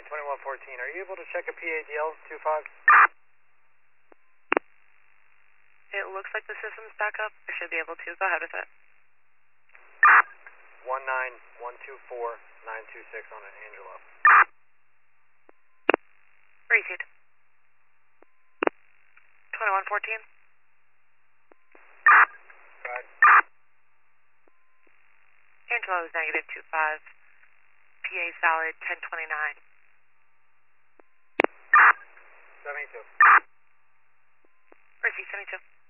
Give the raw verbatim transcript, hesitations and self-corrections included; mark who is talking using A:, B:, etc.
A: nine, twenty-one fourteen. Are you able to check a P A D L two five?
B: It looks like the system's back up. I should be able to. Go ahead with it.
A: one nine one two four nine two six on an Angelo.
B: Received. twenty-one fourteen.
A: Right.
B: Angelo is negative two five. P A solid ten twenty-nine.
A: seventy-two.
B: Received seventy-two.